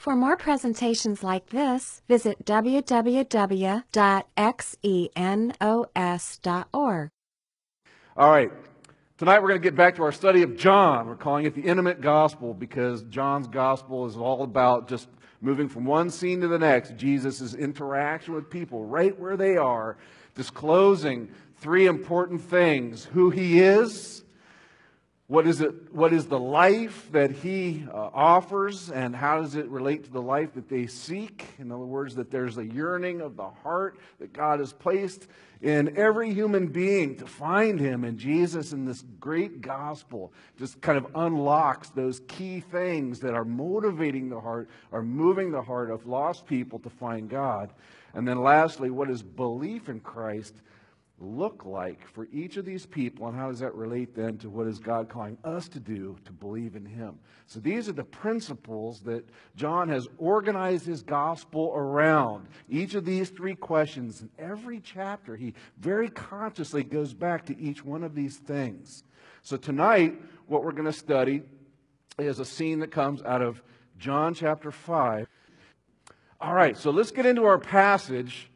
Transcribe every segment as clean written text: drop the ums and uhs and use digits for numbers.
For more presentations like this, visit www.xenos.org. All right. Tonight we're going to get back to our study of John. We're calling it the Intimate Gospel because John's Gospel is all about just moving from one scene to the next. Jesus' interaction with people right where they are, disclosing three important things: who he is, what is the life that he offers, and how does it relate to the life that they seek? In other words, that there's a yearning of the heart that God has placed in every human being to find him. And Jesus, in this great gospel, just kind of unlocks those key things that are motivating the heart, are moving the heart of lost people to find God. And then lastly, what does belief in Christ look like for each of these people, and how does that relate then to what is God calling us to do to believe in him? So these are the principles that John has organized his gospel around. Each of these three questions, in every chapter, he very consciously goes back to each one of these things. So tonight, what we're going to study is a scene that comes out of John chapter 5. All right, so let's get into our passage.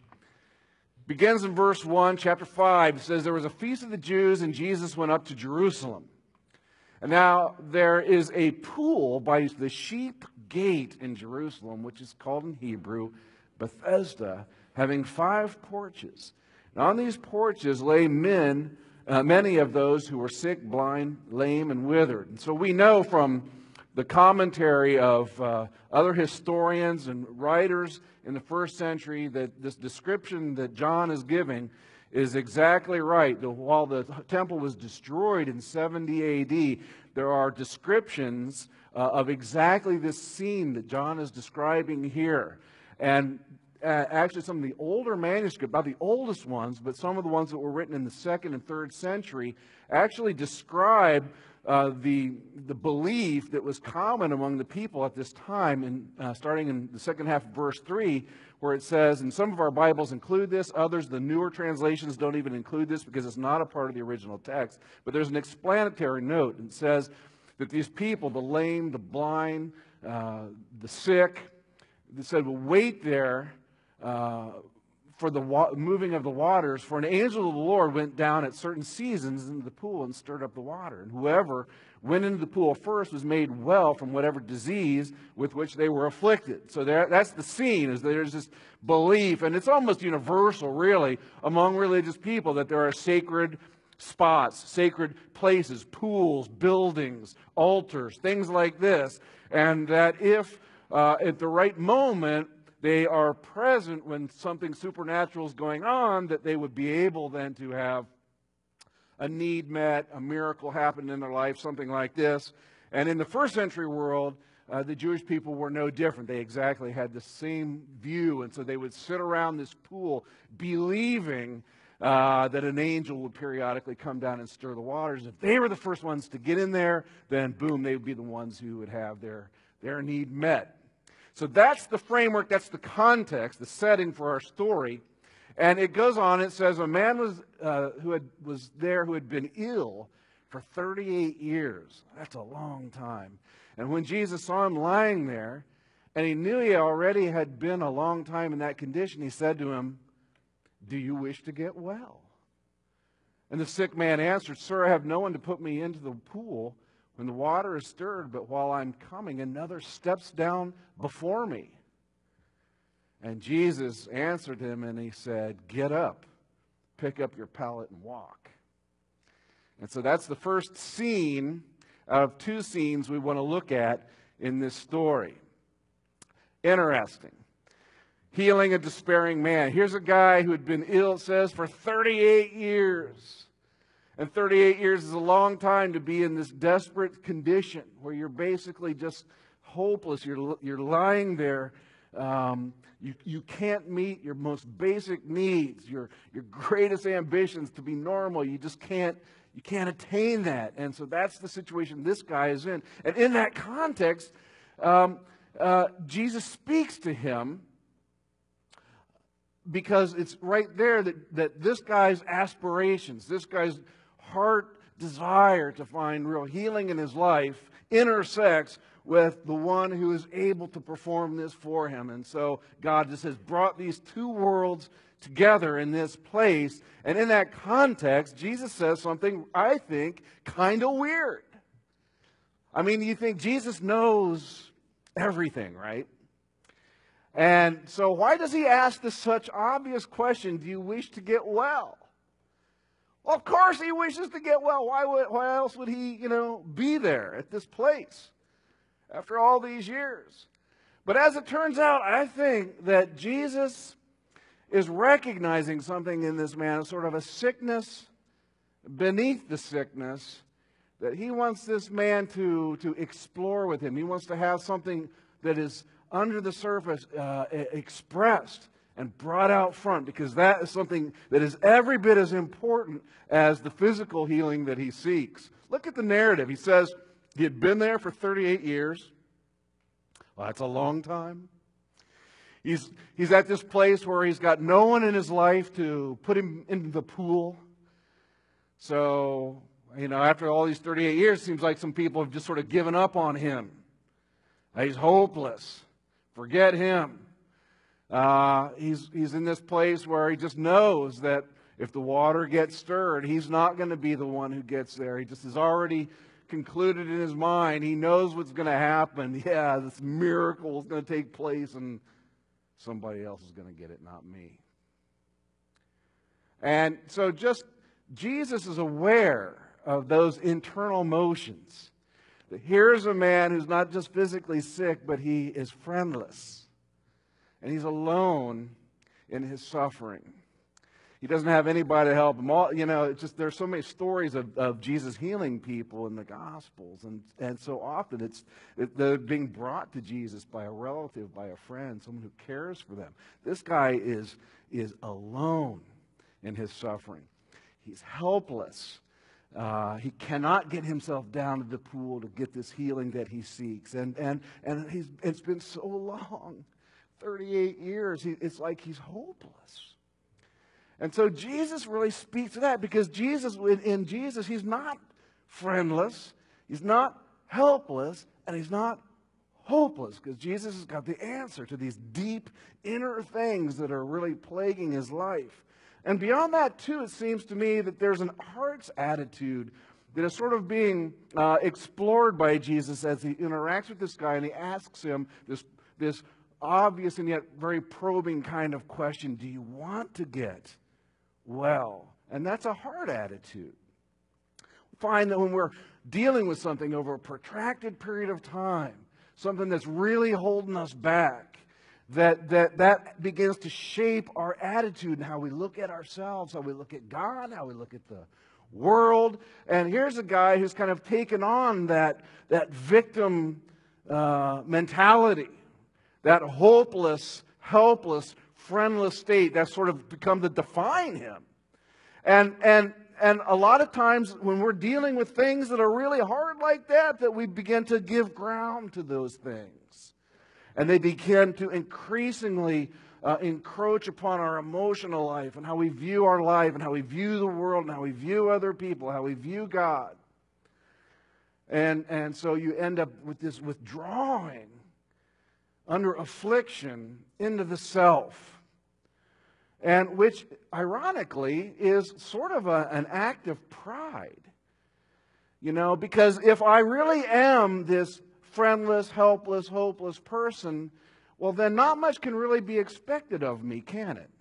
Begins in verse 1, chapter 5. It says, "There was a feast of the Jews, and Jesus went up to Jerusalem. And now there is a pool by the sheep gate in Jerusalem, which is called in Hebrew Bethesda, having 5 porches. And on these porches lay many of those who were sick, blind, lame, and withered." And so we know from the commentary of other historians and writers in the first century that this description that John is giving is exactly right. While the temple was destroyed in 70 A.D., there are descriptions of exactly this scene that John is describing here. And actually some of the older manuscripts, not the oldest ones, but some of the ones that were written in the 2nd and 3rd century, actually describe the belief that was common among the people at this time, starting in the second half of verse 3, where it says, and some of our Bibles include this, others, the newer translations, don't even include this because it's not a part of the original text, but there's an explanatory note, and it says that these people, the lame, the blind, the sick, they said, will wait there for the moving of the waters, for an angel of the Lord went down at certain seasons into the pool and stirred up the water. And whoever went into the pool first was made well from whatever disease with which they were afflicted. So that's the scene, is there's this belief, and it's almost universal, really, among religious people, that there are sacred spots, sacred places, pools, buildings, altars, things like this, and that if at the right moment they are present when something supernatural is going on, that they would be able then to have a need met, a miracle happen in their life, something like this. And in the first century world, the Jewish people were no different. They exactly had the same view, and so they would sit around this pool believing that an angel would periodically come down and stir the waters. If they were the first ones to get in there, then boom, they would be the ones who would have their need met. So that's the framework, that's the context, the setting for our story. And it goes on, it says, a man was there who had been ill for 38 years. That's a long time. And when Jesus saw him lying there, and he knew he already had been a long time in that condition, he said to him, "Do you wish to get well?" And the sick man answered, "Sir, I have no one to put me into the pool when the water is stirred, but while I'm coming, another steps down before me." And Jesus answered him and he said, "Get up, pick up your pallet and walk." And so that's the first scene out of 2 scenes we want to look at in this story. Interesting. Healing a despairing man. Here's a guy who had been ill, it says, for 38 years. And 38 years is a long time to be in this desperate condition where you're basically just hopeless. You're lying there. You can't meet your most basic needs, your greatest ambitions to be normal. You just can't attain that. And so that's the situation this guy is in. And in that context, Jesus speaks to him because it's right there that this guy's aspirations, this guy's heart desire to find real healing in his life intersects with the one who is able to perform this for him. And so God just has brought these two worlds together in this place. And in that context, Jesus says something, I think, kind of weird. I mean, you think Jesus knows everything, right? And so why does he ask this such obvious question, do you wish to get well? Well, of course he wishes to get well. Why else would he, be there at this place after all these years? But as it turns out, I think that Jesus is recognizing something in this man, sort of a sickness beneath the sickness, that he wants this man to explore with him. He wants to have something that is under the surface expressed and brought out front, because that is something that is every bit as important as the physical healing that he seeks. Look at the narrative. He says he had been there for 38 years. Well, that's a long time. He's at this place where he's got no one in his life to put him into the pool. So, after all these 38 years, it seems like some people have just sort of given up on him. He's hopeless. Forget him. He's in this place where he just knows that if the water gets stirred, he's not going to be the one who gets there. He just has already concluded in his mind. He knows what's going to happen. Yeah, this miracle is going to take place and somebody else is going to get it, not me. And so Jesus is aware of those internal motions. That here's a man who's not just physically sick, but he is friendless. And he's alone in his suffering. He doesn't have anybody to help him. There's so many stories of Jesus healing people in the Gospels. And so often they're being brought to Jesus by a relative, by a friend, someone who cares for them. This guy is alone in his suffering. He's helpless. He cannot get himself down to the pool to get this healing that he seeks. And it's been so long, 38 years, it's like he's hopeless. And so Jesus really speaks to that, because in Jesus, he's not friendless, he's not helpless, and he's not hopeless, because Jesus has got the answer to these deep inner things that are really plaguing his life. And beyond that, too, it seems to me that there's an heart's attitude that is sort of being explored by Jesus as he interacts with this guy, and he asks him this obvious and yet very probing kind of question: do you want to get well? And that's a heart attitude. We find that when we're dealing with something over a protracted period of time, something that's really holding us back, that begins to shape our attitude and how we look at ourselves, how we look at God, how we look at the world. And here's a guy who's kind of taken on that victim mentality, that hopeless, helpless, friendless state that's sort of become to define him. And a lot of times when we're dealing with things that are really hard like that we begin to give ground to those things. And they begin to increasingly encroach upon our emotional life and how we view our life and how we view the world and how we view other people, how we view God. And so you end up with this withdrawing under affliction into the self. And which, ironically, is sort of an act of pride. Because if I really am this friendless, helpless, hopeless person, well, then not much can really be expected of me, can it?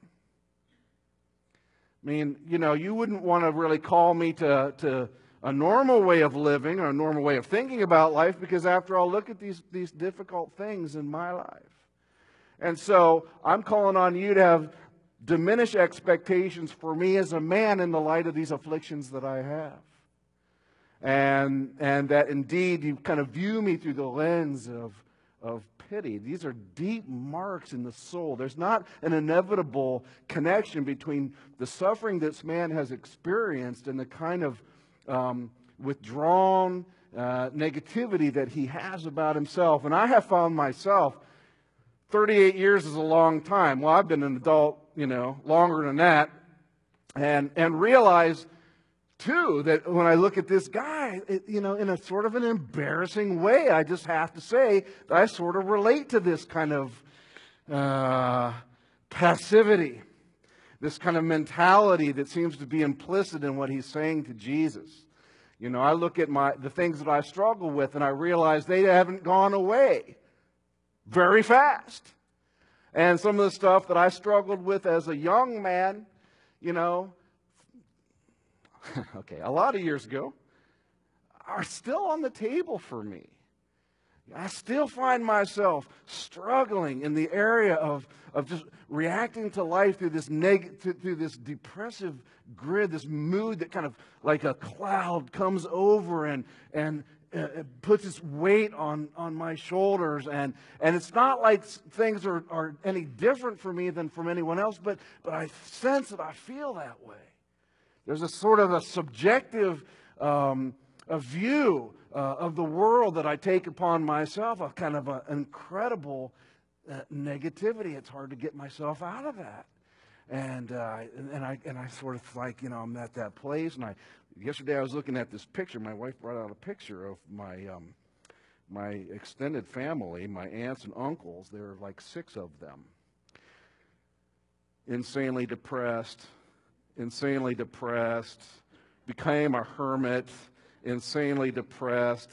I mean, you wouldn't want to really call me to a normal way of living or a normal way of thinking about life, because after all, look at these difficult things in my life. And so I'm calling on you to have diminished expectations for me as a man in the light of these afflictions that I have. And that indeed you kind of view me through the lens of pity. These are deep marks in the soul. There's not an inevitable connection between the suffering this man has experienced and the kind of withdrawn negativity that he has about himself. And I have found myself, 38 years is a long time. Well, I've been an adult, longer than that. And realize too, that when I look at this guy, in a sort of an embarrassing way, I just have to say that I sort of relate to this kind of passivity, this kind of mentality that seems to be implicit in what he's saying to Jesus. I look at the things that I struggle with, and I realize they haven't gone away very fast. And some of the stuff that I struggled with as a young man, okay, a lot of years ago, are still on the table for me. I still find myself struggling in the area of just reacting to life through this through this depressive grid, this mood that kind of like a cloud comes over and it puts its weight on my shoulders. And it's not like things are any different for me than from anyone else, but I sense that I feel that way. There's a sort of a subjective a view of the world that I take upon myself, a kind of an incredible negativity. It's hard to get myself out of that. And I sort of like, I'm at that place. And yesterday I was looking at this picture. My wife brought out a picture of my extended family, my aunts and uncles. There were like 6 of them. Insanely depressed, became a hermit, insanely depressed,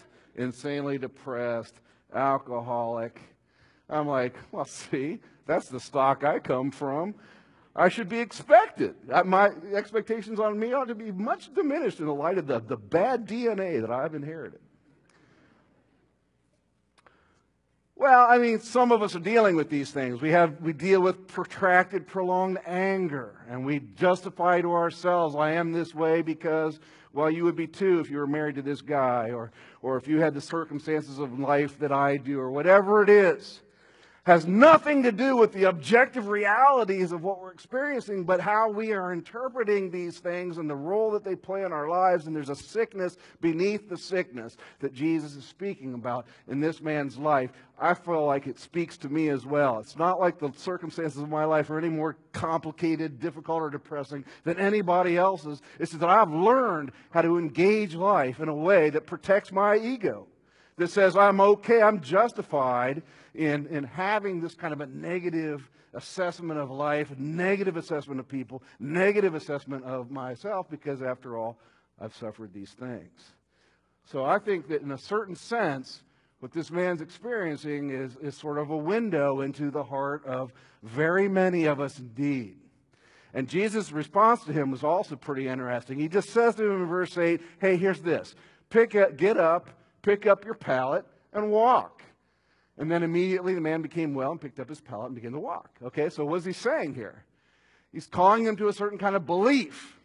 alcoholic. I'm like, well, see, that's the stock I come from. I should be expected. My expectations on me ought to be much diminished in the light of the bad DNA that I've inherited. Well, some of us are dealing with these things. We deal with protracted, prolonged anger, and we justify to ourselves, I am this way because, well, you would be too if you were married to this guy, or if you had the circumstances of life that I do, or whatever it is. Has nothing to do with the objective realities of what we're experiencing, but how we are interpreting these things and the role that they play in our lives. And there's a sickness beneath the sickness that Jesus is speaking about in this man's life. I feel like it speaks to me as well. It's not like the circumstances of my life are any more complicated, difficult, or depressing than anybody else's. It's that I've learned how to engage life in a way that protects my ego. That says I'm okay, I'm justified in having this kind of a negative assessment of life, negative assessment of people, negative assessment of myself, because after all, I've suffered these things. So I think that in a certain sense, what this man's experiencing is sort of a window into the heart of very many of us indeed. And Jesus' response to him was also pretty interesting. He just says to him in verse 8, hey, here's this. Get up, pick up your pallet, and walk. And then immediately the man became well and picked up his pallet and began to walk. Okay, so what is he saying here? He's calling him to a certain kind of belief.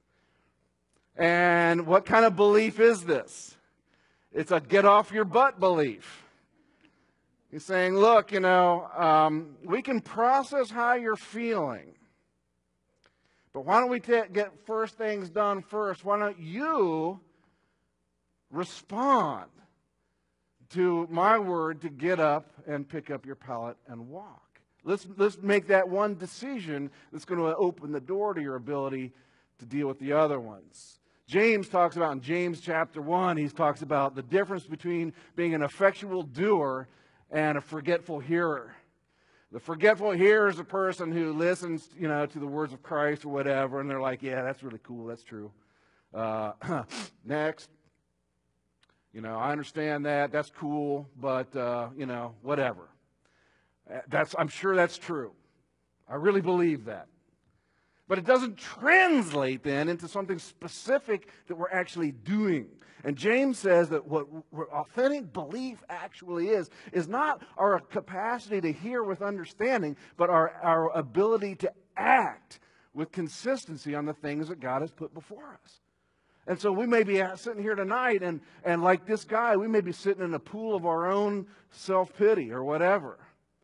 And what kind of belief is this? It's a get off your butt belief. He's saying, look, we can process how you're feeling. But why don't we get first things done first? Why don't you respond to my word to get up and pick up your pallet and walk? Let's make that one decision that's going to open the door to your ability to deal with the other ones. James talks about in James chapter 1, he talks about the difference between being an effectual doer and a forgetful hearer. The forgetful hearer is a person who listens, to the words of Christ or whatever, and they're like, yeah, that's really cool, that's true. Next. I understand that. That's cool, but, whatever. I'm sure that's true. I really believe that. But it doesn't translate then into something specific that we're actually doing. And James says that what authentic belief actually is not our capacity to hear with understanding, but our ability to act with consistency on the things that God has put before us. And so we may be sitting here tonight, and like this guy, we may be sitting in a pool of our own self-pity or whatever.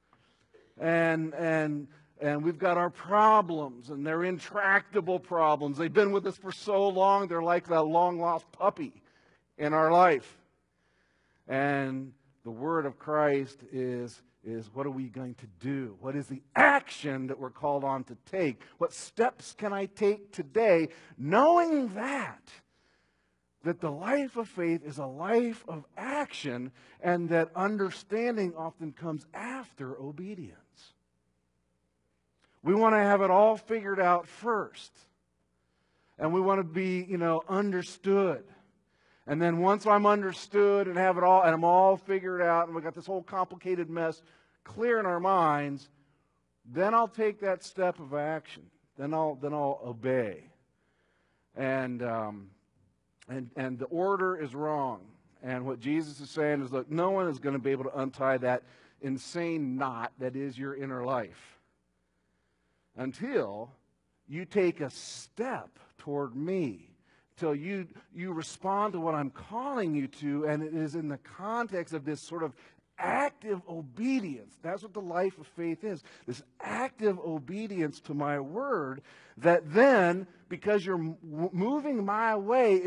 And we've got our problems, and they're intractable problems. They've been with us for so long, they're like that long-lost puppy in our life. And the word of Christ is what are we going to do? What is the action that we're called on to take? What steps can I take today, knowing that that the life of faith is a life of action, and that understanding often comes after obedience. We want to have it all figured out first. And we want to be, understood. And then once I'm understood and have it all, and I'm all figured out, and we've got this whole complicated mess clear in our minds, then I'll take that step of action. Then I'll obey. And the order is wrong. And what Jesus is saying is, look, no one is going to be able to untie that insane knot that is your inner life until you take a step toward me, till you respond to what I'm calling you to, and it is in the context of this sort of active obedience. That's what the life of faith is, this active obedience to my word, that then, because you're moving my way,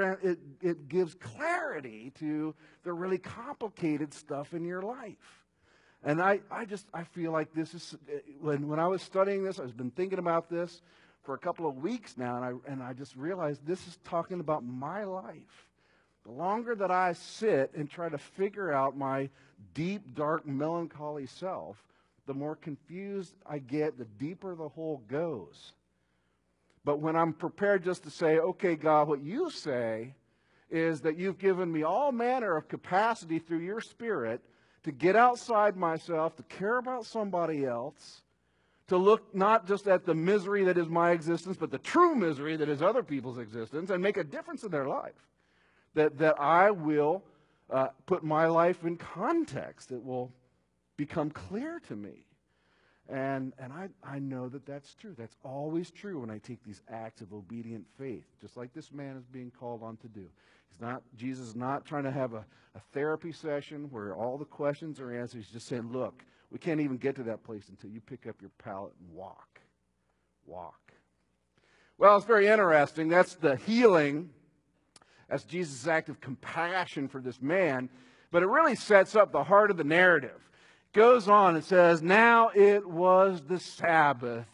it gives clarity to the really complicated stuff in your life. And I feel like this is, when I was studying this, I've been thinking about this for a couple of weeks now, and I just realized this is talking about my life. The longer that I sit and try to figure out my deep, dark, melancholy self, the more confused I get, the deeper the hole goes. But when I'm prepared just to say, okay, God, what you say is that you've given me all manner of capacity through your Spirit to get outside myself, to care about somebody else, to look not just at the misery that is my existence, but the true misery that is other people's existence, and make a difference in their life. That I will put my life in context. It will become clear to me. And I know that that's true. That's always true when I take these acts of obedient faith, just like this man is being called on to do. Jesus is not trying to have a therapy session where all the questions are answered. He's just saying, look, we can't even get to that place until you pick up your pallet and walk. Walk. Well, it's very interesting. That's the healing. That's Jesus' act of compassion for this man. But it really sets up the heart of the narrative. It goes on and says, now it was the Sabbath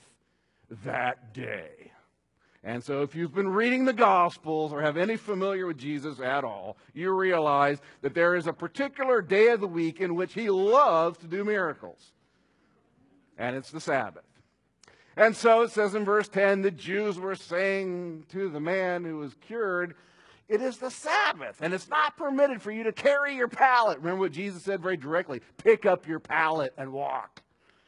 that day. And so if you've been reading the Gospels or have any familiar with Jesus at all, you realize that there is a particular day of the week in which he loves to do miracles. And it's the Sabbath. And so it says in verse 10, the Jews were saying to the man who was cured, it is the Sabbath, and it's not permitted for you to carry your pallet. Remember what Jesus said very directly, pick up your pallet and walk.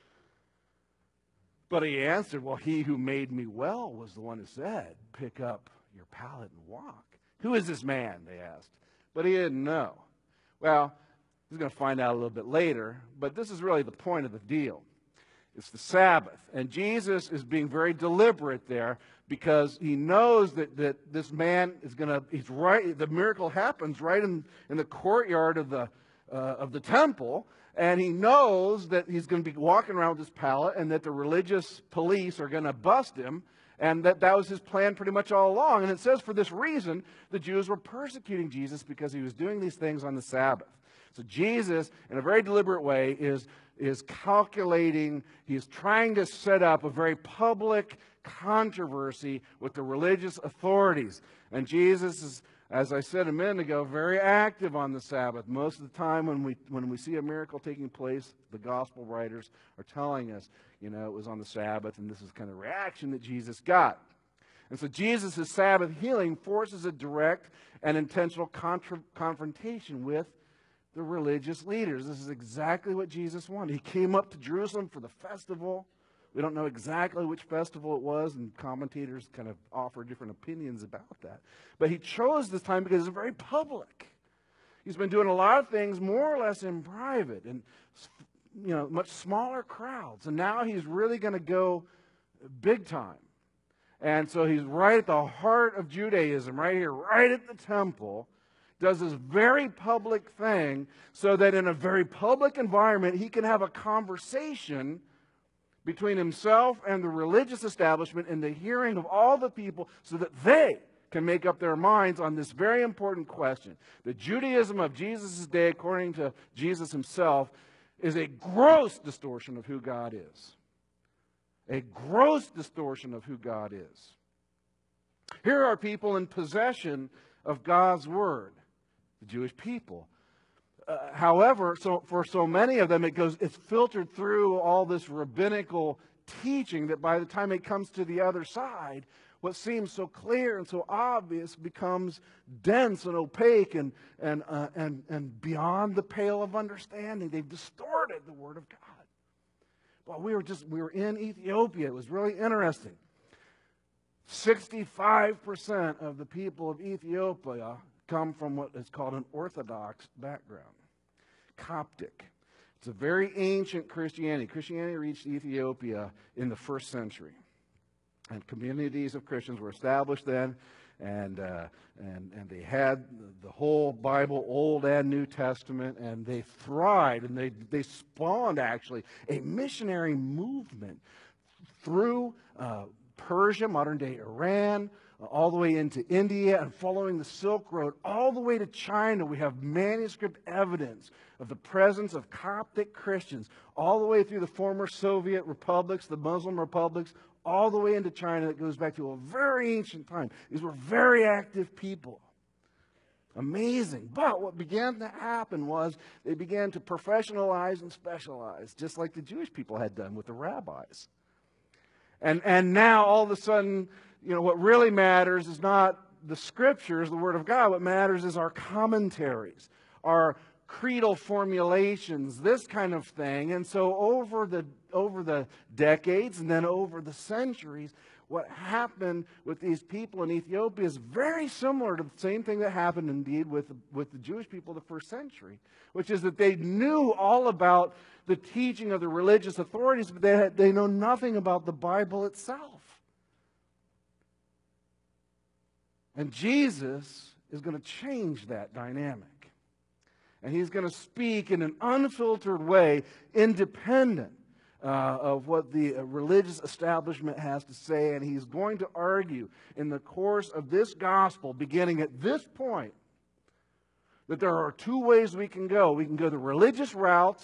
But he answered, well, he who made me well was the one who said, pick up your pallet and walk. Who is this man, they asked. But he didn't know. Well, he's going to find out a little bit later, but this is really the point of the deal. It's the Sabbath. And Jesus is being very deliberate there because he knows that this man is going to, he's right, the miracle happens right in the courtyard of the temple. And he knows that he's going to be walking around with this pallet and that the religious police are going to bust him. And that was his plan pretty much all along. And it says for this reason, the Jews were persecuting Jesus because he was doing these things on the Sabbath. So Jesus, in a very deliberate way, is calculating, he's trying to set up a very public controversy with the religious authorities. And Jesus is, as I said a minute ago, very active on the Sabbath. Most of the time when we see a miracle taking place, the gospel writers are telling us, it was on the Sabbath, and this is kind of the reaction that Jesus got. And so Jesus' Sabbath healing forces a direct and intentional confrontation with the religious leaders. This is exactly what Jesus wanted. He came up to Jerusalem for the festival. We don't know exactly which festival it was, and commentators kind of offer different opinions about that. But he chose this time because it's very public. He's been doing a lot of things more or less in private and much smaller crowds. And now he's really going to go big time. And so he's right at the heart of Judaism, right here, right at the temple. Does this very public thing so that in a very public environment he can have a conversation between himself and the religious establishment in the hearing of all the people so that they can make up their minds on this very important question. The Judaism of Jesus' day, according to Jesus himself, is a gross distortion of who God is. A gross distortion of who God is. Here are people in possession of God's Word, the Jewish people. However, for so many of them, it's filtered through all this rabbinical teaching that by the time it comes to the other side, what seems so clear and so obvious becomes dense and opaque and beyond the pale of understanding. They've distorted the Word of God. Well, we were in Ethiopia. It was really interesting. 65% of the people of Ethiopia come from what is called an Orthodox background. Coptic. It's a very ancient Christianity. Christianity reached Ethiopia in the 1st century. And communities of Christians were established then, and they had the whole Bible, Old and New Testament, and they thrived, and they spawned, actually, a missionary movement through Persia, modern-day Iran, all the way into India, and following the Silk Road all the way to China. We have manuscript evidence of the presence of Coptic Christians all the way through the former Soviet republics, the Muslim republics, all the way into China. That goes back to a very ancient time. These were very active people. Amazing. But what began to happen was they began to professionalize and specialize, just like the Jewish people had done with the rabbis. And now, all of a sudden, what really matters is not the Scriptures, the Word of God. What matters is our commentaries, our creedal formulations, this kind of thing. And so over the decades and then over the centuries, what happened with these people in Ethiopia is very similar to the same thing that happened indeed with the Jewish people of the 1st century, which is that they knew all about the teaching of the religious authorities, but they know nothing about the Bible itself. And Jesus is going to change that dynamic. And He's going to speak in an unfiltered way, independent of what the religious establishment has to say. And He's going to argue in the course of this gospel, beginning at this point, that there are 2 ways we can go. We can go the religious route,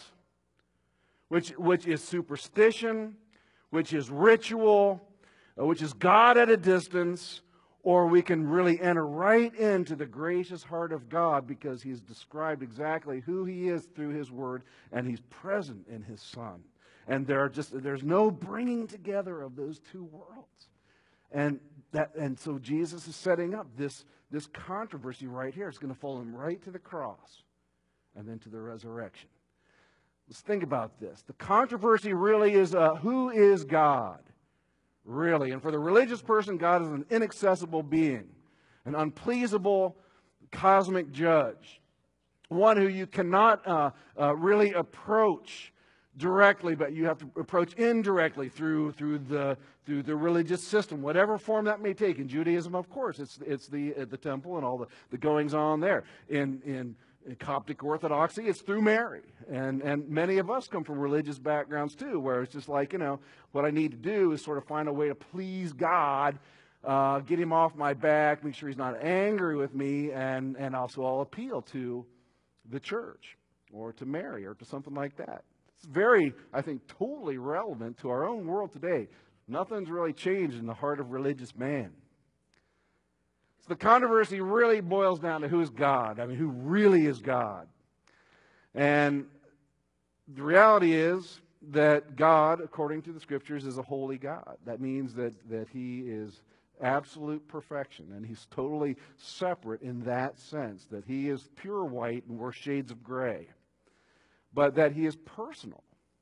which is superstition, which is ritual, which is God at a distance, or we can really enter right into the gracious heart of God because He's described exactly who He is through His Word, and He's present in His Son. And there's no bringing together of those 2 worlds. And so Jesus is setting up this controversy right here. It's going to follow Him right to the cross and then to the resurrection. Let's think about this. The controversy really is who is God? Really. And for the religious person, God is an inaccessible being, an unpleasable cosmic judge, one who you cannot really approach directly, but you have to approach indirectly through the religious system, whatever form that may take. In Judaism, of course, it's the temple and all the goings on there. In Coptic Orthodoxy, it's through Mary. And many of us come from religious backgrounds too, where it's just like, what I need to do is sort of find a way to please God, get Him off my back, make sure He's not angry with me, and also I'll appeal to the church or to Mary or to something like that. It's very, I think, totally relevant to our own world today. Nothing's really changed in the heart of religious man. So the controversy really boils down to who is God. I mean, who really is God? And the reality is that God, according to the Scriptures, is a holy God. That means that He is absolute perfection, and He's totally separate in that sense, that He is pure white and we're shades of gray. But that He is personal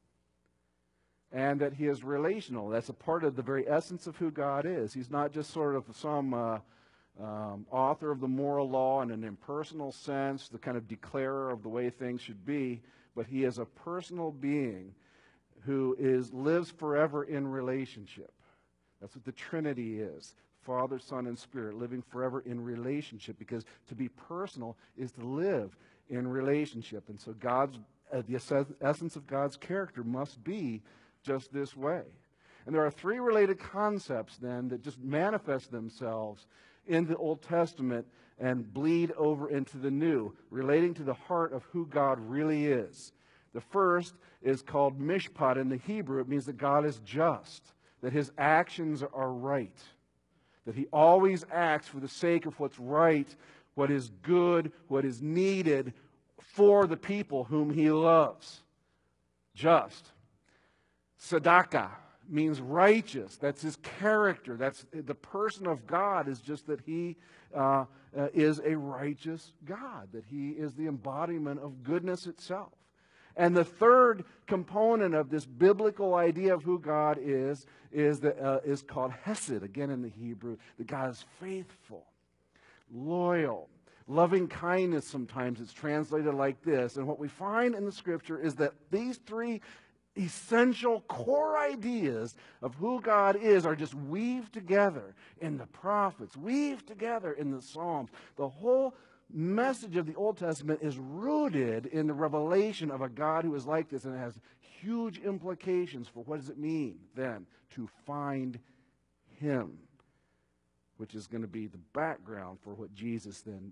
and that He is relational. That's a part of the very essence of who God is. He's not just sort of some author of the moral law in an impersonal sense, the kind of declarer of the way things should be, but He is a personal being who lives forever in relationship. That's what the Trinity is. Father, Son, and Spirit living forever in relationship, because to be personal is to live in relationship. And so the essence of God's character must be just this way. And there are 3 related concepts then that just manifest themselves in the Old Testament and bleed over into the New, relating to the heart of who God really is. The first is called mishpat in the Hebrew. It means that God is just, that His actions are right, that He always acts for the sake of what's right what is good, what is needed for the people whom he loves. Just. Tzedakah means righteous. That's his character. That's the person of God, is just that he is a righteous God, that he is the embodiment of goodness itself. And the third component of this biblical idea of who God is called Hesed, again in the Hebrew. That God is faithful, loyal, loving kindness. Sometimes it's translated like this. And what we find in the Scripture is that these three essential core ideas of who God is are just weaved together in the prophets, weaved together in the Psalms. The whole message of the Old Testament is rooted in the revelation of a God who is like this, and it has huge implications for what does it mean then to find him, which is going to be the background for what Jesus then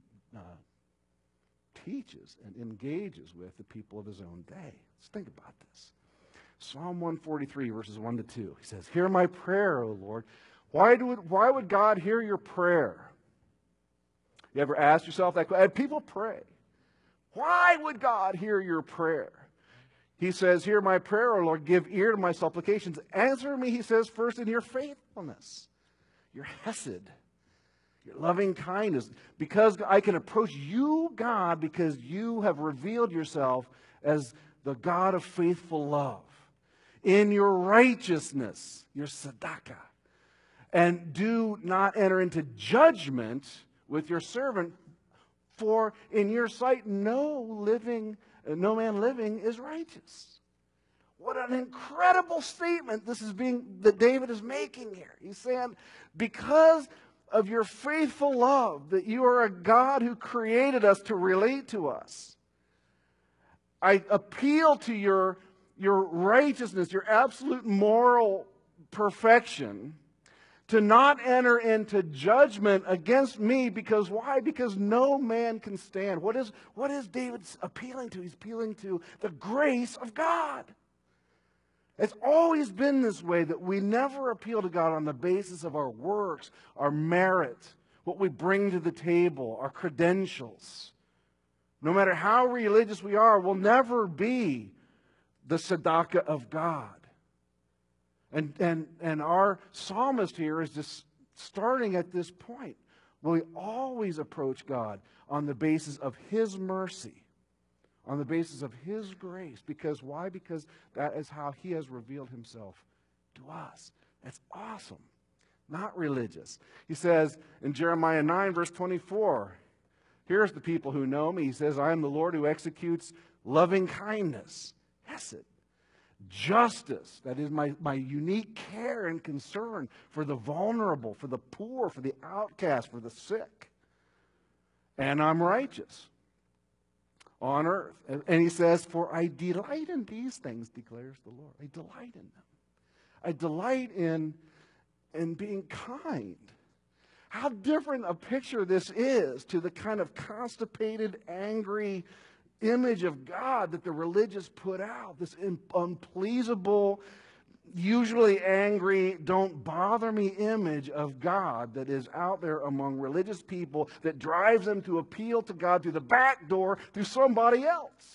teaches and engages with the people of his own day. Let's think about this. Psalm 143, verses 1 to 2. He says, "Hear my prayer, O Lord." Why would God hear your prayer? You ever asked yourself that question? People pray. Why would God hear your prayer? He says, "Hear my prayer, O Lord. Give ear to my supplications. Answer me," he says, "first in your faithfulness, your hesed, your loving kindness. Because I can approach you, God, because you have revealed yourself as the God of faithful love. In your righteousness, your tzedakah. And do not enter into judgment with your servant, for in your sight no man living is righteous." What an incredible statement that David is making here. He's saying, because of your faithful love, that you are a God who created us to relate to us, I appeal to your righteousness, your absolute moral perfection, to not enter into judgment against me. Because why? Because no man can stand. What is David appealing to? He's appealing to the grace of God. It's always been this way, that we never appeal to God on the basis of our works, our merit, what we bring to the table, our credentials. No matter how religious we are, we'll never be the tzedakah of God. And our psalmist here is just starting at this point. We always approach God on the basis of his mercy, on the basis of his grace. Because why? Because that is how he has revealed himself to us. That's awesome. Not religious. He says in Jeremiah 9, verse 24, here's the people who know me. He says, "I am the Lord who executes loving kindness," hesed, "justice," that is my unique care and concern for the vulnerable, for the poor, for the outcast, for the sick. "And I'm righteous on earth." And he says, "For I delight in these things, declares the Lord." I delight in them. I delight in being kind. How different a picture this is to the kind of constipated, angry image of God that the religious put out. This unpleasable, usually angry, don't bother me image of God that is out there among religious people, that drives them to appeal to God through the back door, through somebody else.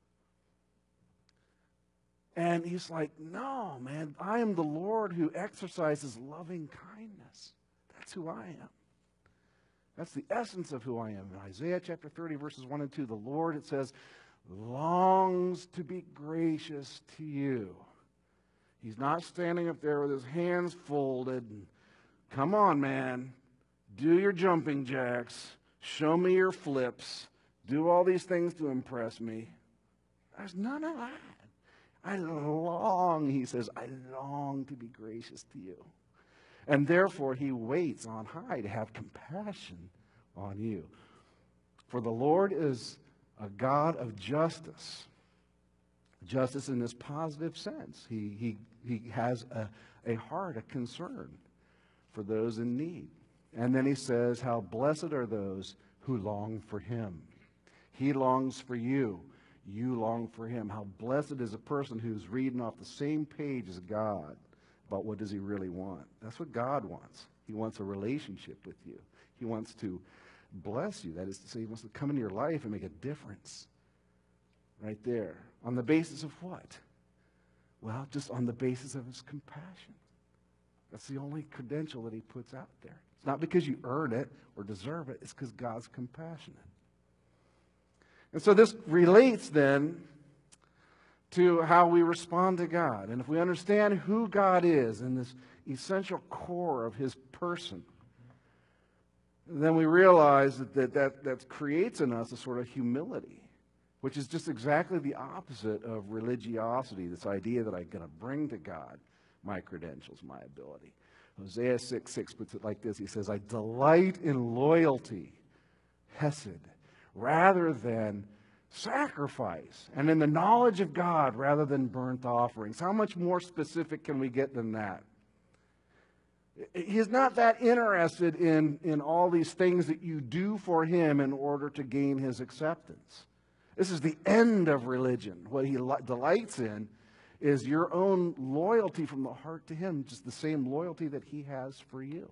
And he's like, "No, man, I am the Lord who exercises loving kindness. That's who I am. That's the essence of who I am." In Isaiah chapter 30, verses 1 and 2, the Lord, it says, longs to be gracious to you. He's not standing up there with his hands folded. And, "Come on, man. Do your jumping jacks. Show me your flips. Do all these things to impress me." There's none of that. He says, I long to be gracious to you. And therefore he waits on high to have compassion on you. For the Lord is a God of justice. Justice in this positive sense. He has a heart, a concern for those in need. And then he says, how blessed are those who long for him. He longs for you. You long for him. How blessed is a person who's reading off the same page as God. But what does he really want? That's what God wants. He wants a relationship with you. He wants to bless you. That is to say, he wants to come into your life and make a difference. Right there. On the basis of what? Well, just on the basis of his compassion. That's the only credential that he puts out there. It's not because you earn it or deserve it. It's because God's compassionate. And so this relates then to how we respond to God. And if we understand who God is and this essential core of his person, then we realize that creates in us a sort of humility, which is just exactly the opposite of religiosity, this idea that I'm going to bring to God my credentials, my ability. Hosea 6:6 puts it like this. He says, I delight in loyalty, hesed, rather than sacrifice, and in the knowledge of God rather than burnt offerings. How much more specific can we get than that? He's not that interested in all these things that you do for him in order to gain his acceptance. This is the end of religion. What he delights in is your own loyalty from the heart to him, just the same loyalty that he has for you.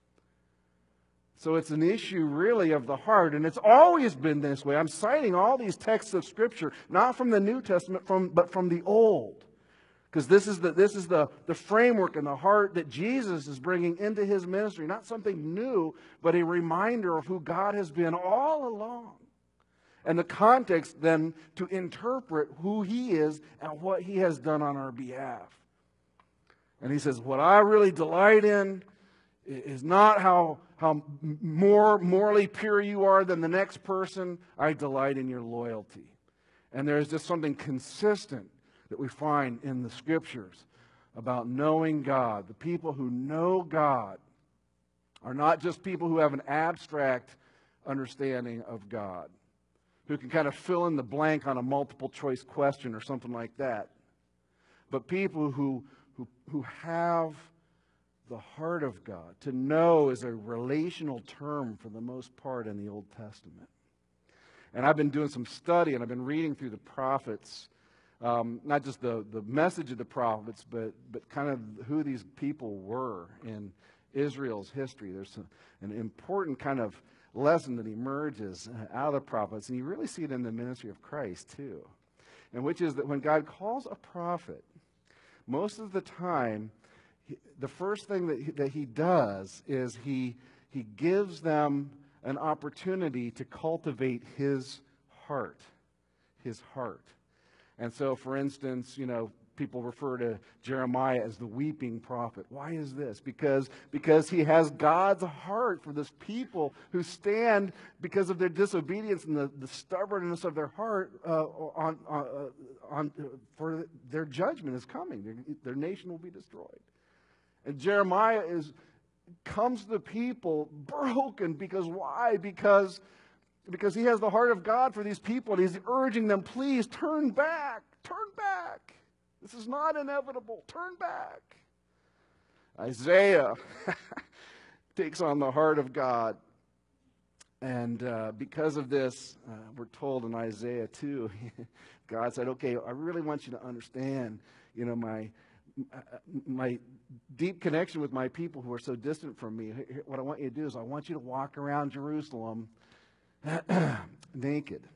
So it's an issue really of the heart, and it's always been this way. I'm citing all these texts of Scripture, not from the New Testament, but from the Old. Because this is the framework and the heart that Jesus is bringing into his ministry. Not something new, but a reminder of who God has been all along. And the context then to interpret who he is and what he has done on our behalf. And he says, what I really delight in is not how more morally pure you are than the next person. I delight in your loyalty. And there's just something consistent that we find in the Scriptures about knowing God. The people who know God are not just people who have an abstract understanding of God, who can kind of fill in the blank on a multiple choice question or something like that, but people who have the heart of God. To know is a relational term for the most part in the Old Testament. And I've been doing some study, and I've been reading through the prophets, not just the message of the prophets, but kind of who these people were in Israel's history. There's an important kind of lesson that emerges out of the prophets, and you really see it in the ministry of Christ too, and which is that when God calls a prophet, most of the time, the first thing that he does is he gives them an opportunity to cultivate his heart. His heart. And so, for instance, people refer to Jeremiah as the weeping prophet. Why is this? Because he has God's heart for this people who stand because of their disobedience and the stubbornness of their heart for their judgment is coming. Their nation will be destroyed. And Jeremiah comes to the people broken because why? Because he has the heart of God for these people, and he's urging them, please turn back, turn back. This is not inevitable. Turn back. Isaiah takes on the heart of God. And because of this, we're told in Isaiah 2, God said, okay, I really want you to understand, my deep connection with my people who are so distant from me. What I want you to do is I want you to walk around Jerusalem naked.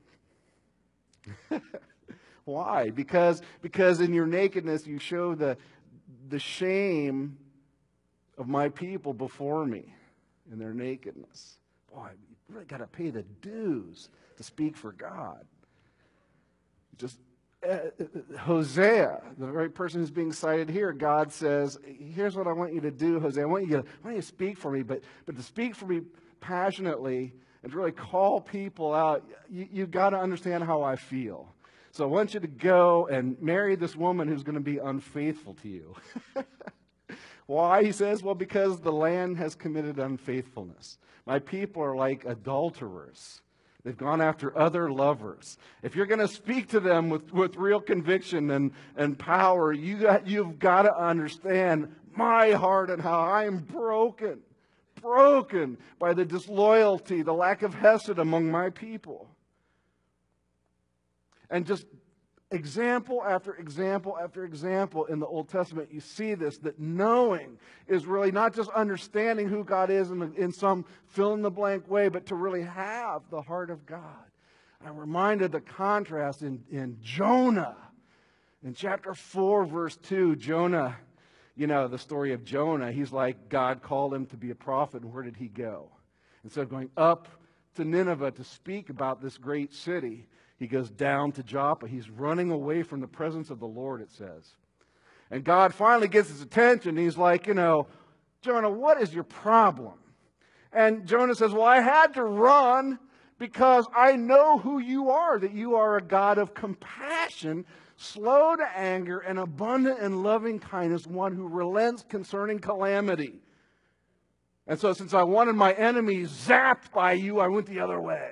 Why? Because in your nakedness you show the shame of my people before me in their nakedness. Boy, you really got to pay the dues to speak for God. Just Hosea, the very person who's being cited here, God says, here's what I want you to do, Hosea. I want you to speak for me, but to speak for me passionately and to really call people out, you've got to understand how I feel. So I want you to go and marry this woman who's going to be unfaithful to you. Why? He says, well, because the land has committed unfaithfulness. My people are like adulterers. They've gone after other lovers. If you're going to speak to them with real conviction and power, you've got to understand my heart and how I am broken by the disloyalty, the lack of hesed among my people. And just example after example after example in the Old Testament, you see this, that knowing is really not just understanding who God is in some fill-in-the-blank way, but to really have the heart of God. I'm reminded the contrast in Jonah. In chapter 4, verse 2, Jonah, you know, the story of Jonah, he's like, God called him to be a prophet, and where did he go? Instead of going up to Nineveh to speak about this great city, he goes down to Joppa. He's running away from the presence of the Lord, it says. And God finally gets his attention. He's like, you know, Jonah, what is your problem? And Jonah says, well, I had to run because I know who you are, that you are a God of compassion, slow to anger, and abundant in loving kindness, one who relents concerning calamity. And so since I wanted my enemies zapped by you, I went the other way.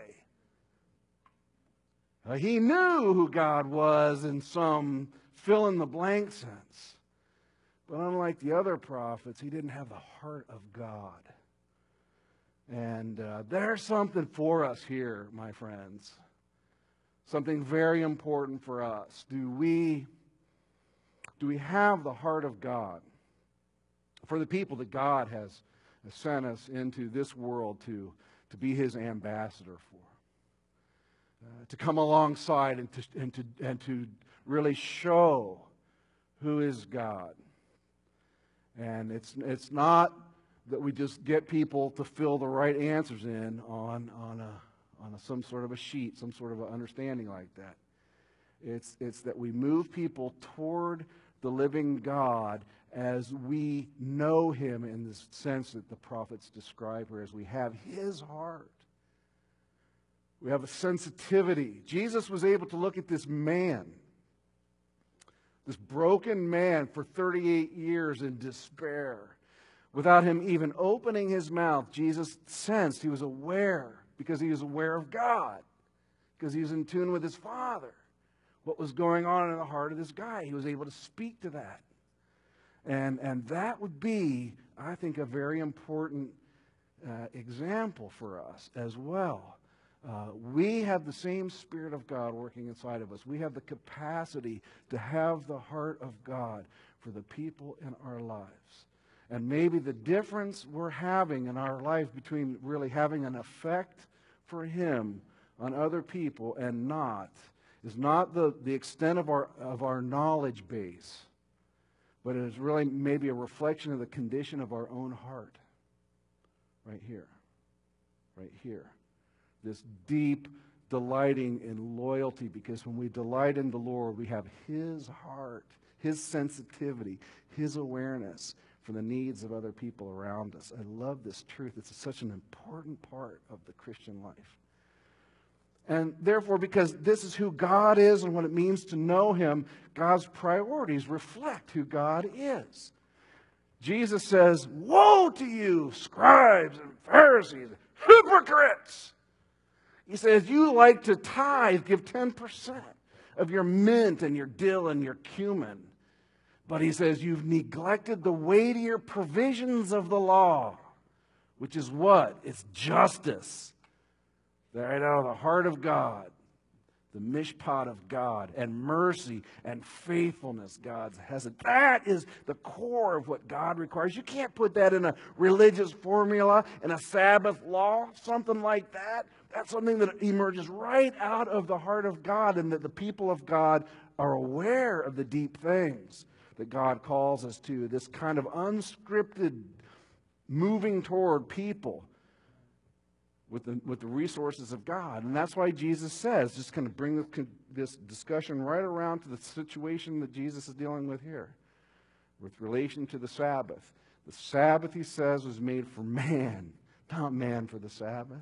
He knew who God was in some fill-in-the-blank sense. But unlike the other prophets, he didn't have the heart of God. And there's something for us here, my friends. Something very important for us. Do we have the heart of God for the people that God has sent us into this world to be his ambassador for? To come alongside and to really show who is God. And it's not that we just get people to fill the right answers in on some sort of a sheet, some sort of an understanding like that. It's that we move people toward the living God as we know him in the sense that the prophets describe her, as we have his heart. We have a sensitivity. Jesus was able to look at this man, this broken man for 38 years in despair. Without him even opening his mouth, Jesus sensed, he was aware, because he was aware of God, because he was in tune with his Father, what was going on in the heart of this guy. He was able to speak to that. And that would be, I think, a very important example for us as well. We have the same Spirit of God working inside of us. We have the capacity to have the heart of God for the people in our lives. And maybe the difference we're having in our life between really having an effect for him on other people and not is not the extent of our knowledge base, but it is really maybe a reflection of the condition of our own heart. Right here. Right here. This deep delighting in loyalty, because when we delight in the Lord, we have his heart, his sensitivity, his awareness for the needs of other people around us. I love this truth. It's such an important part of the Christian life. And therefore, because this is who God is and what it means to know him, God's priorities reflect who God is. Jesus says, "Woe to you, scribes and Pharisees, hypocrites!" He says, you like to tithe, give 10% of your mint and your dill and your cumin. But he says, you've neglected the weightier provisions of the law, which is what? It's justice. Right out of the heart of God, the mishpat of God, and mercy and faithfulness God has it. That is the core of what God requires. You can't put that in a religious formula, in a Sabbath law, something like that. That's something that emerges right out of the heart of God, and that the people of God are aware of the deep things that God calls us to. This kind of unscripted moving toward people with the resources of God. And that's why Jesus says, just kind of bring this discussion right around to the situation that Jesus is dealing with here, with relation to the Sabbath. The Sabbath, he says, was made for man, not man for the Sabbath.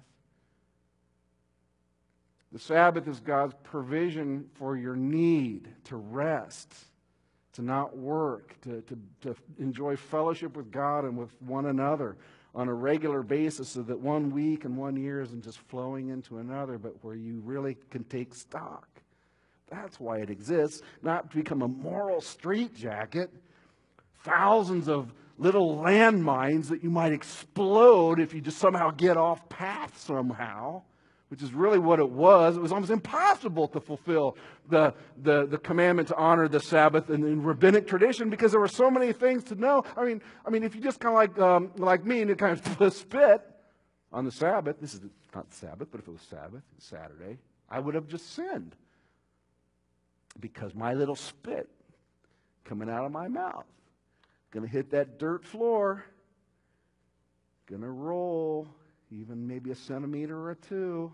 The Sabbath is God's provision for your need to rest, to not work, to enjoy fellowship with God and with one another on a regular basis, so that 1 week and 1 year isn't just flowing into another, but where you really can take stock. That's why it exists, not to become a moral straitjacket, thousands of little landmines that you might explode if you just somehow get off path somehow, which is really what it was. It was almost impossible to fulfill the commandment to honor the Sabbath in rabbinic tradition because there were so many things to know. I mean, if you just kind of like me and you kind of spit on the Sabbath, this is not the Sabbath, but if it was Sabbath, Saturday, I would have just sinned because my little spit coming out of my mouth, going to hit that dirt floor, going to roll even maybe a centimeter or two.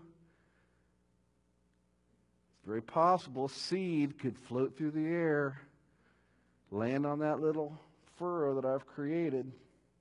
It's very possible a seed could float through the air, land on that little furrow that I've created,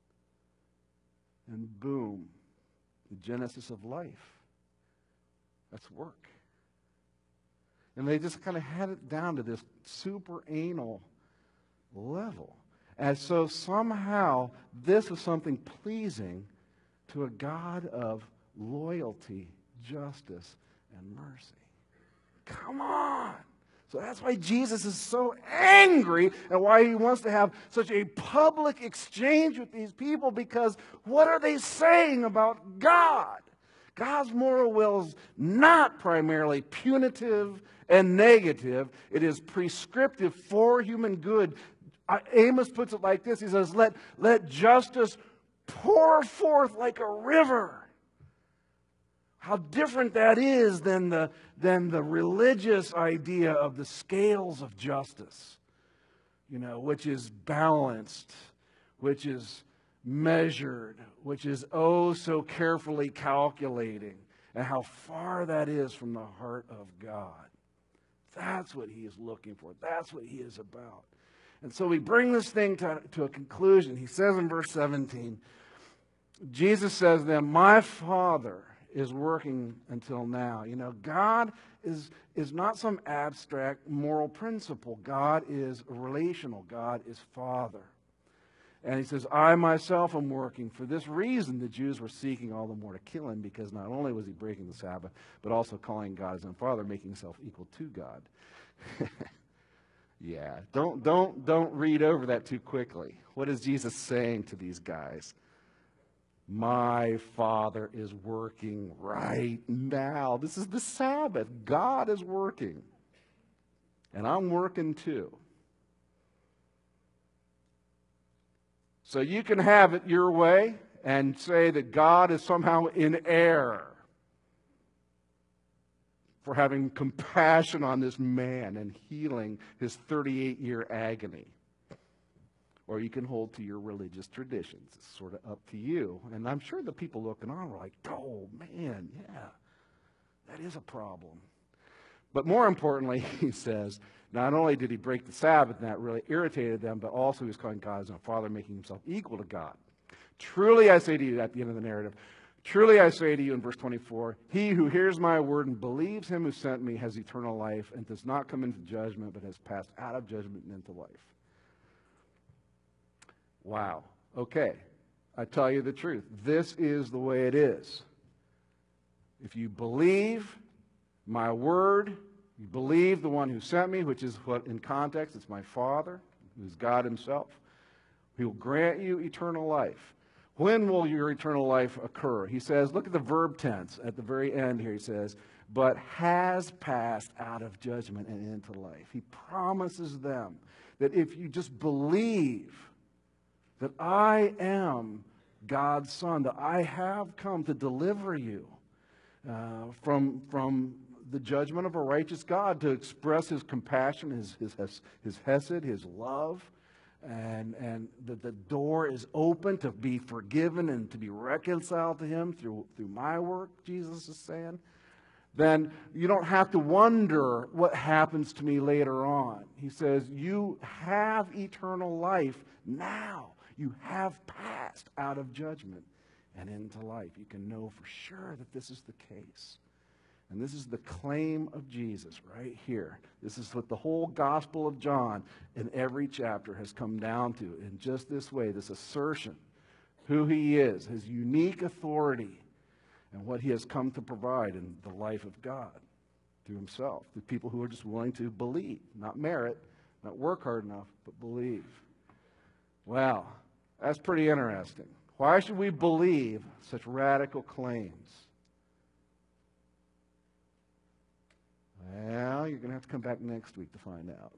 and boom, the genesis of life. That's work. And they just kind of had it down to this super anal level. And so somehow this was something pleasing to a God of loyalty, justice, and mercy. Come on! So that's why Jesus is so angry and why he wants to have such a public exchange with these people, because what are they saying about God? God's moral will is not primarily punitive and negative. It is prescriptive for human good. Amos puts it like this. He says, let justice pour forth like a river. How different that is than the religious idea of the scales of justice, which is balanced, which is measured, which is oh so carefully calculating, and how far that is from the heart of God. That's what he is looking for. That's what he is about. And so we bring this thing to a conclusion. He says in verse 17, Jesus says to them, my Father is working until now. God is not some abstract moral principle. God is relational. God is Father. And he says, I myself am working. For this reason, the Jews were seeking all the more to kill him, because not only was he breaking the Sabbath, but also calling God his own Father, making himself equal to God. Yeah, don't read over that too quickly. What is Jesus saying to these guys? My Father is working right now. This is the Sabbath. God is working. And I'm working too. So you can have it your way and say that God is somehow in error for having compassion on this man and healing his 38-year agony. Or you can hold to your religious traditions. It's sort of up to you. And I'm sure the people looking on were like, oh, man, yeah, that is a problem. But more importantly, he says, not only did he break the Sabbath, and that really irritated them, but also he was calling God his own Father, making himself equal to God. Truly I say to you, at the end of the narrative, truly I say to you in verse 24, he who hears my word and believes him who sent me has eternal life and does not come into judgment, but has passed out of judgment and into life. Wow. Okay. I tell you the truth. This is the way it is. If you believe my word, you believe the one who sent me, which is what in context, it's my Father, who's God himself. He will grant you eternal life. When will your eternal life occur? He says, look at the verb tense at the very end here. He says, but has passed out of judgment and into life. He promises them that if you just believe that I am God's Son, that I have come to deliver you from the judgment of a righteous God, to express his compassion, his hesed, his love, and that the door is open to be forgiven and to be reconciled to him through my work, Jesus is saying, then you don't have to wonder what happens to me later on. He says, you have eternal life now. You have passed out of judgment and into life. You can know for sure that this is the case. And this is the claim of Jesus right here. This is what the whole Gospel of John in every chapter has come down to in just this way, this assertion, who he is, his unique authority, and what he has come to provide in the life of God through himself, to people who are just willing to believe, not merit, not work hard enough, but believe. Well, that's pretty interesting. Why should we believe such radical claims? Well, you're going to have to come back next week to find out.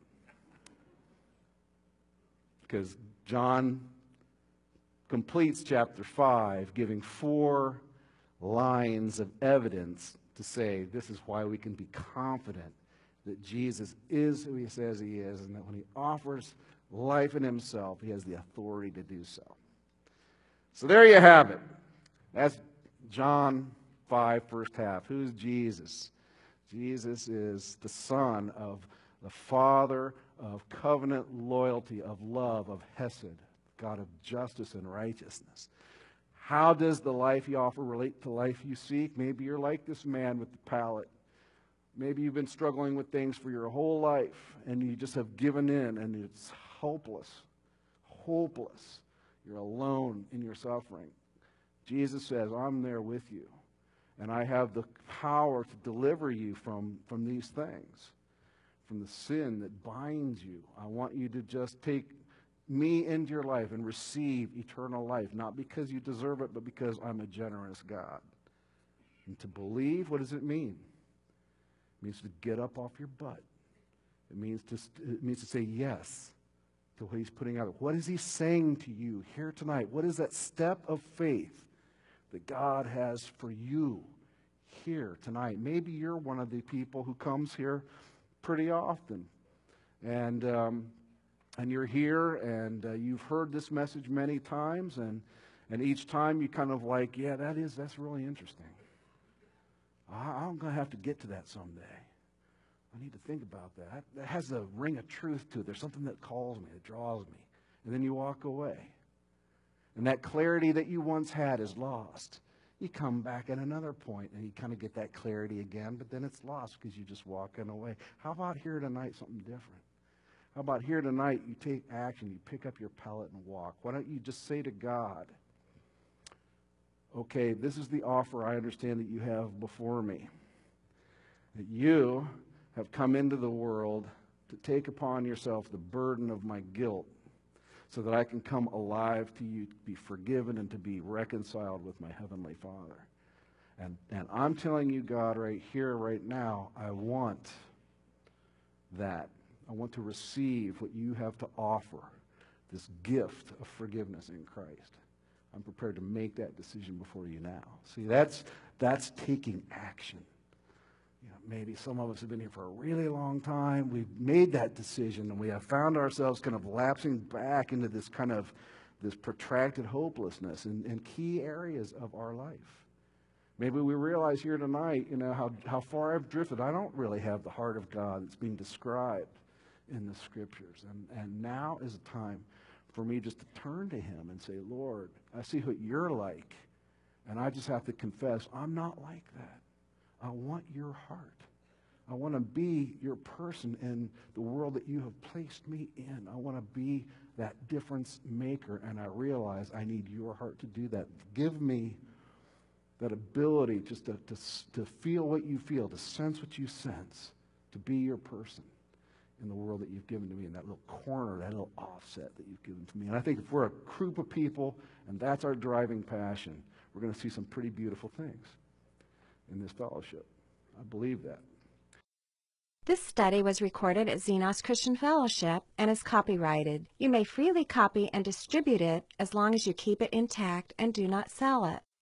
Because John completes chapter 5, giving 4 lines of evidence to say this is why we can be confident that Jesus is who he says he is, and that when he offers life in himself, he has the authority to do so. So there you have it. That's John 5, first half. Who's Jesus? Jesus is the Son of the Father of covenant loyalty, of love, of hesed, God of justice and righteousness. How does the life you offer relate to life you seek? Maybe you're like this man with the pallet. Maybe you've been struggling with things for your whole life, and you just have given in, and it's hopeless. Hopeless. You're alone in your suffering. Jesus says, I'm there with you, and I have the power to deliver you from these things, from the sin that binds you. I want you to just take me into your life and receive eternal life, not because you deserve it, but because I'm a generous God. And to believe, what does it mean? It means to get up off your butt. It means to say yes to what he's putting out. What is he saying to you here tonight? What is that step of faith that God has for you here tonight? Maybe you're one of the people who comes here pretty often, and you're here, and you've heard this message many times, and each time you kind of like, yeah, that's really interesting. I'm going to have to get to that someday. I need to think about that. That has a ring of truth to it. There's something that calls me, that draws me. And then you walk away. And that clarity that you once had is lost. You come back at another point and you kind of get that clarity again, but then it's lost because you're just walking away. How about here tonight, something different? How about here tonight, you take action, you pick up your pallet and walk? Why don't you just say to God, okay, this is the offer I understand that you have before me. That you have come into the world to take upon yourself the burden of my guilt so that I can come alive to you, to be forgiven and to be reconciled with my Heavenly Father. And I'm telling you, God, right here, right now, I want that. I want to receive what you have to offer, this gift of forgiveness in Christ. I'm prepared to make that decision before you now. See, that's taking action. You know, maybe some of us have been here for a really long time. We've made that decision, and we have found ourselves kind of lapsing back into this kind of this protracted hopelessness in key areas of our life. Maybe we realize here tonight, you know, how far I've drifted. I don't really have the heart of God that's being described in the Scriptures. And now is a time for me just to turn to him and say, Lord, I see what you're like, and I just have to confess, I'm not like that. I want your heart. I want to be your person in the world that you have placed me in. I want to be that difference maker, and I realize I need your heart to do that. Give me that ability just to feel what you feel, to sense what you sense, to be your person in the world that you've given to me, in that little corner, that little offset that you've given to me. And I think if we're a group of people, and that's our driving passion, we're going to see some pretty beautiful things in this fellowship. I believe that. This study was recorded at Xenos Christian Fellowship and is copyrighted. You may freely copy and distribute it as long as you keep it intact and do not sell it.